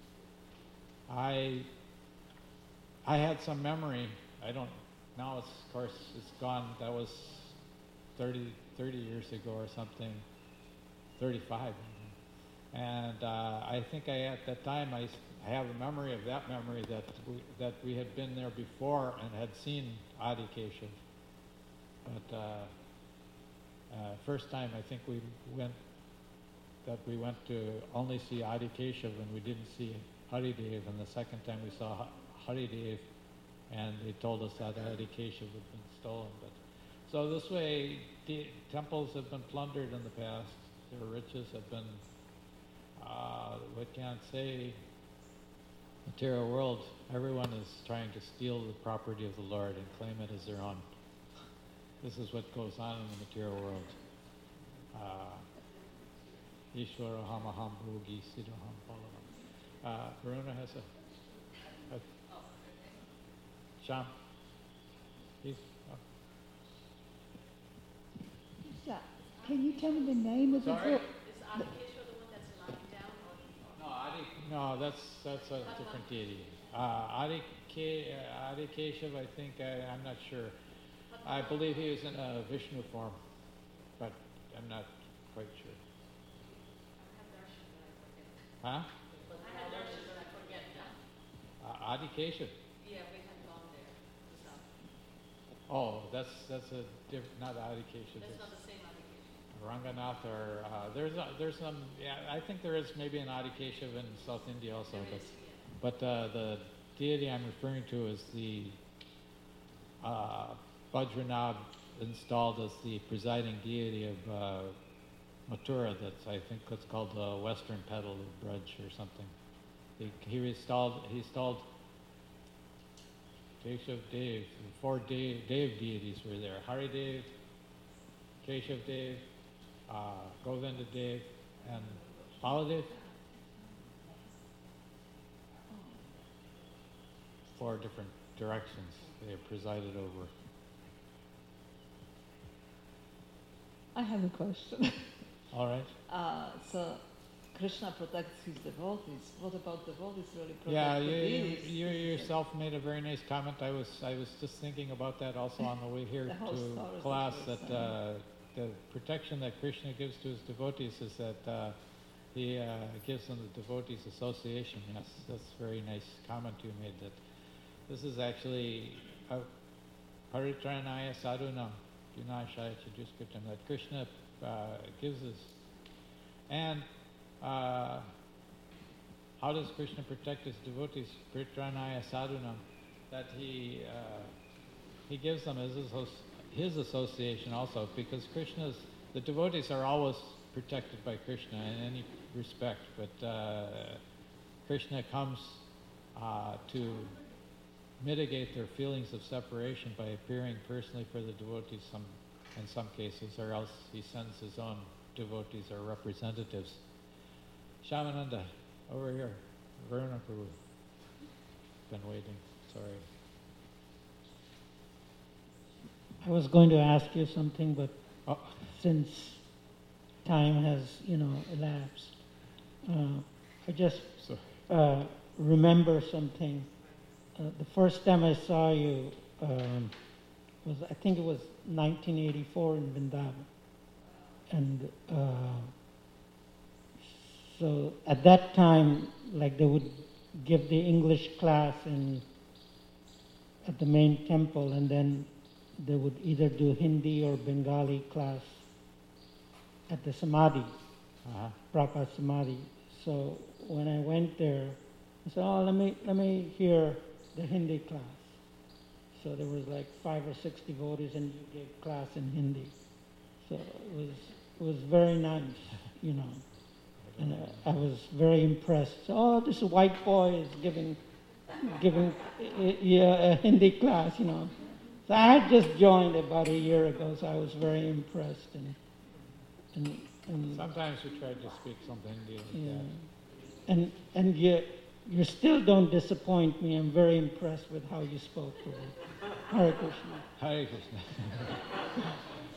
I I had some memory. I don't, now it's, of course, it's gone. That was thirty, thirty years ago or something, thirty-five. And uh, I think I, at that time, I, s- I have a memory of that memory that we, that we had been there before and had seen Adi Keshav. But uh, uh, first time, I think we went, that we went to only see Adi Keshav and we didn't see Haridev. And the second time we saw Ha- Haridev, and they told us that Adi Keshav had been stolen. But so this way, the temples have been plundered in the past. Their riches have been, uh, we can't say, material world. Everyone is trying to steal the property of the Lord and claim it as their own. This is what goes on in the material world. Uh, Ishvara hamaham bhogi siddhaham palavam. Uh, Varuna has a, a Sham. He's, uh, So, can you tell me the name of the Sorry? book? Is Adikeshwar the one that's lying down or? no, Adi, no, that's that's a different deity. Uh, Adi, Ke, uh, Adi Keshav, I think, I, I'm not sure. I believe he was in a Vishnu form, but I'm not quite sure. Huh? I had darshan, but I forget now. Uh, Adi Keshav. Yeah, we had gone there. So, Oh, that's, that's a diff, not Adikesha. That's not the same Adikesha. Ranganath or, uh, there's, a, there's some, yeah, I think there is maybe an Adikeshav in South India also, There but, is, yeah. but, uh, the deity I'm referring to is the, uh, Vajranab installed as the presiding deity of, uh, Mathura. That's, I think, what's called the Western Petal of Braj or something. He, he installed, he installed Keshav Dev, four Dev, Dev deities were there. Hari Dev, Keshav Dev, uh, Govinda Dev, and Baladev. Four different directions they presided over. I have a question. All right. Uh, so Krishna protects his devotees. What about devotees really protect Yeah, the you, you, deities? you yourself made a very nice comment. I was I was just thinking about that also on the way here The whole story to is class. That interesting. uh, the protection that Krishna gives to his devotees is that uh, he uh, gives them the devotees association. Yes, that's a very nice comment you made. That this is actually a paritranaya sadhunam vinashaya chaduskritam, that Krishna uh, gives us. And uh, how does Krishna protect his devotees? Paritranaya sadhunam, that he uh, he gives them his, his association also, because Krishna's, the devotees are always protected by Krishna in any respect, but uh, Krishna comes uh, to mitigate their feelings of separation by appearing personally for the devotees some, in some cases, or else he sends his own devotees or representatives. Shamananda, over here. Varuna Prabhu. Been waiting, sorry. I was going to ask you something, but Oh. since time has, you know, elapsed, uh, I just Sorry. uh, remember something. Uh, the first time I saw you um, was, I think it was nineteen eighty-four in Vrindavan. And uh, so at that time, like they would give the English class in at the main temple, and then they would either do Hindi or Bengali class at the Samadhi, Uh-huh. Prabhupada Samadhi. So when I went there, I said, oh, let me, let me hear the Hindi class. So there was like five or six devotees and you gave class in Hindi. So it was, it was very nice, you know. And uh, I was very impressed. So, oh, this white boy is giving, giving uh, yeah, a Hindi class, you know. So I had just joined about a year ago, so I was very impressed. And, and, and Sometimes we try to speak some Hindi like yeah. that. And and you you still don't disappoint me. I'm very impressed with how you spoke to me. Hare Krishna. Hare Krishna.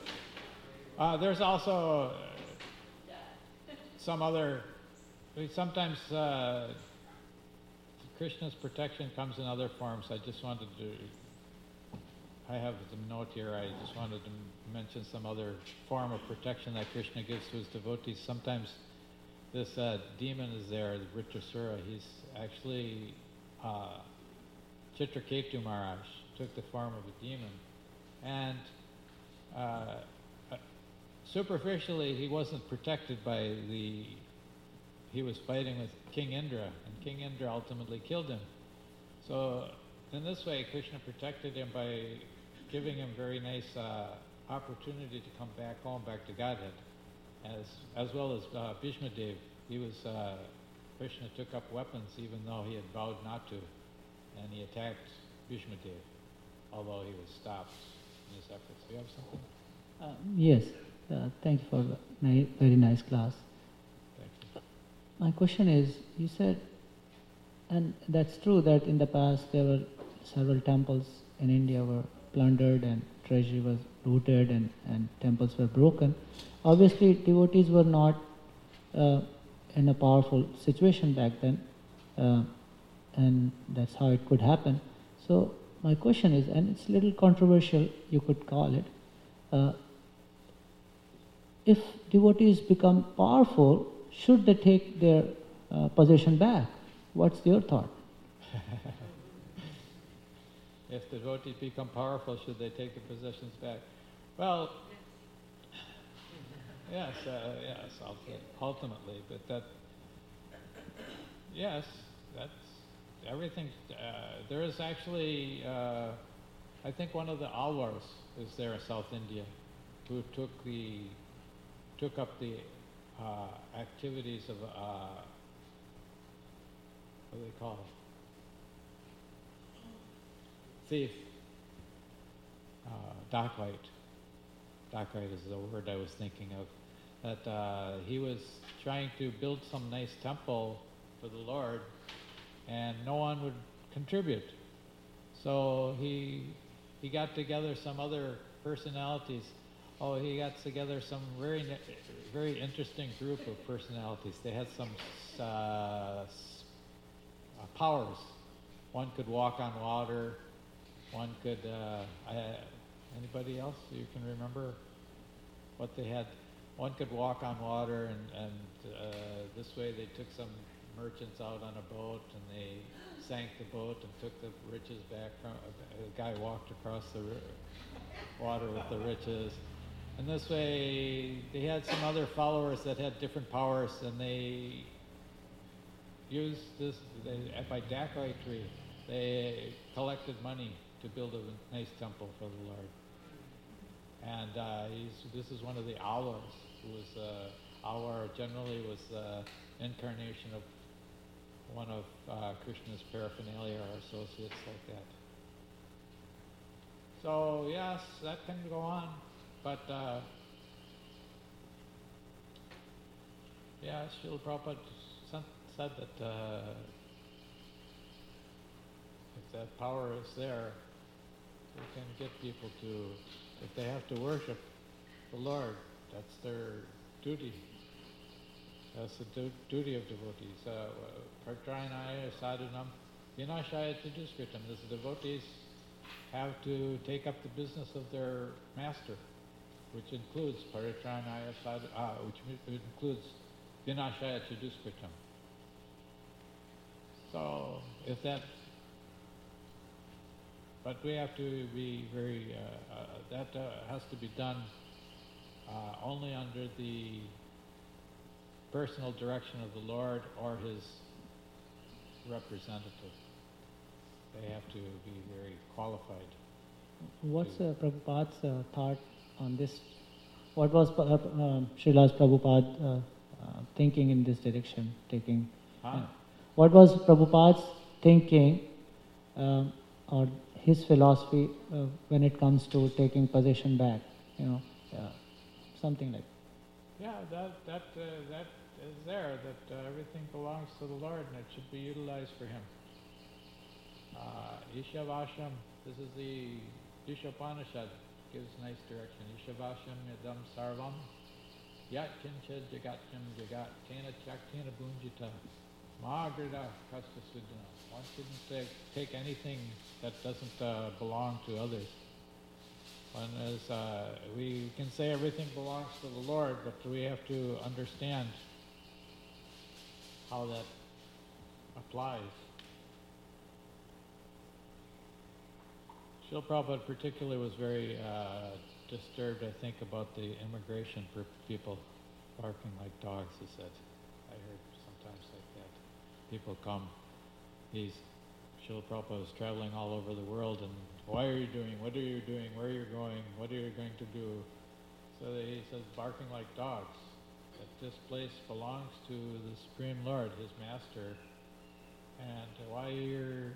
uh, there's also uh, some other, I mean, sometimes uh, Krishna's protection comes in other forms. I just wanted to, I have the note here, I just wanted to mention some other form of protection that Krishna gives to his devotees. Sometimes this uh, demon is there, the Vritrasura. He's actually uh, Chitraketu Maharaj, took the form of a demon. And uh, uh, superficially, he wasn't protected by the, he was fighting with King Indra, and King Indra ultimately killed him. So in this way, Krishna protected him by giving him very nice uh, opportunity to come back home, back to Godhead. As, as well as uh, Bhishma Dev, he was, uh, Krishna took up weapons even though he had vowed not to, and he attacked Bhishma Dev, although he was stopped in his efforts. Do you have something? Uh, yes, uh, thank you for the ni- very nice class. Thank you. My question is, you said, and that's true that in the past there were several temples in India were plundered and treasury was looted and, and temples were broken. Obviously, devotees were not uh, in a powerful situation back then, uh, and that's how it could happen. So my question is, and it's a little controversial, you could call it, uh, if devotees become powerful, should they take their uh, possession back? What's your thought? if the devotees become powerful, should they take the possessions back? Well, yes, uh, yes, ulti- ultimately, but that, yes, that's everything. Uh, there is actually, uh, I think one of the Alwars is there in South India, who took the took up the uh, activities of uh, what do they call it? Thief, uh, dacoit. Dacoit is the word I was thinking of. That uh, he was trying to build some nice temple for the Lord, and no one would contribute. So he he got together some other personalities. Oh, he got together some very very interesting group of personalities. They had some uh, s- uh, powers. One could walk on water. One could. Uh, I, anybody else you can remember what they had? One could walk on water, and, and uh, this way they took some merchants out on a boat, and they sank the boat and took the riches back from. A guy walked across the water with the riches. And this way, they had some other followers that had different powers, and they used this, they, by dacoitry, they collected money to build a nice temple for the Lord. And uh, he's, this is one of the Alwars, who was, uh, Alwar generally was the incarnation of one of uh, Krishna's paraphernalia or associates like that. So yes, that can go on. But, uh, yeah, Srila Prabhupada said that uh, if that power is there, we can get people to, if they have to worship the Lord, that's their duty. That's the du- duty of devotees. Partrayanaya sadhanam vinashaya chaduskritam. The devotees have to take up the business of their master, which includes paritranaya sadhu, uh, which includes vinashaya chaduskritam. So, if that, but we have to be very, uh, uh, that uh, has to be done uh, only under the personal direction of the Lord or his representative. They have to be very qualified. What's uh, Prabhupada's uh, thought on this? What was uh, um, Srila's Prabhupada uh, uh, thinking in this direction? Taking. Huh? Uh, what was Prabhupada's thinking um, or his philosophy uh, when it comes to taking possession back? You know, uh, something like. Yeah, that that uh, that is there. That uh, everything belongs to the Lord, and it should be utilized for Him. Uh, Ishavasham. This is the Ishopanishad. Gives nice direction. Ishavasham yadam sarvam yat kincha jagatyam jagat tena chaktena bunjita magrida kasta suddhana. One shouldn't take, take anything that doesn't uh, belong to others. One is, uh, we can say everything belongs to the Lord, but we have to understand how that applies. Srila Prabhupada particularly was very uh, disturbed, I think, about the immigration per people barking like dogs, he said. I heard sometimes like that. People come, he's, Srila Prabhupada was traveling all over the world, and why are you doing, what are you doing, where are you going, what are you going to do? So he says, barking like dogs, that this place belongs to the Supreme Lord, his master, and why you're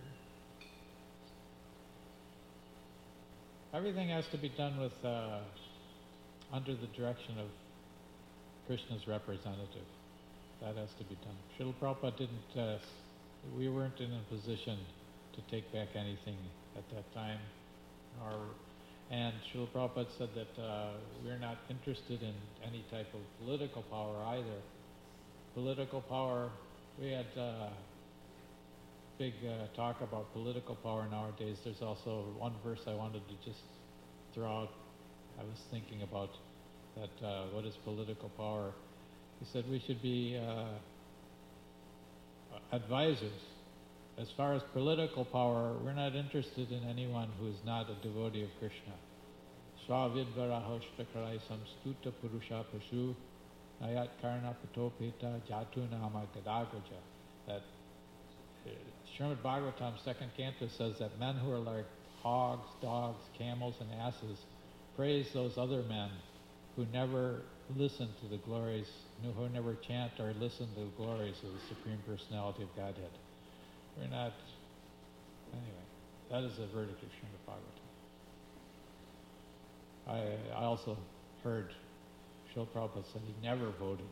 everything has to be done with, uh, under the direction of Krishna's representative. That has to be done. Srila Prabhupada didn't, uh, we weren't in a position to take back anything at that time. Or, and Srila Prabhupada said that uh, we're not interested in any type of political power either. Political power, we had uh, big uh, talk about political power nowadays. There's also one verse I wanted to just throw out. I was thinking about that, uh, what is political power? He said we should be uh, advisors as far as political power, we're not interested in anyone who is not a devotee of Krishna. Swavidvarahoshtakalai samstuta purusha pasu ayat karna patopeta jatu nama gadagraja. That uh, Srimad Bhagavatam, second canto, says that men who are like hogs, dogs, camels, and asses praise those other men who never listen to the glories, who never chant or listen to the glories of the Supreme Personality of Godhead. We're not, anyway, that is the verdict of Srimad Bhagavatam. I, I also heard Srila Prabhupada said he never voted.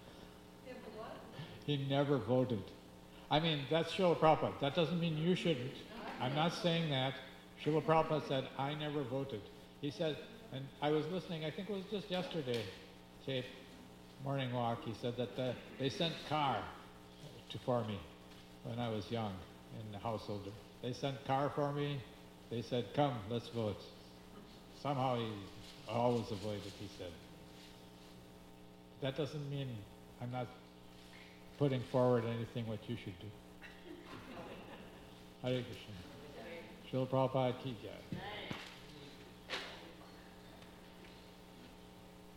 He never voted. I mean, that's Srila Prabhupada. That doesn't mean you shouldn't. I'm not saying that. Srila Prabhupada said, I never voted. He said, and I was listening, I think it was just yesterday, tape, morning walk, he said that uh, they sent car to, for me when I was young in the householder. They sent car for me. They said, come, let's vote. Somehow he always avoided, he said. That doesn't mean I'm not putting forward anything what you should do. Hare Krishna. Srila Prabhupada ki jai.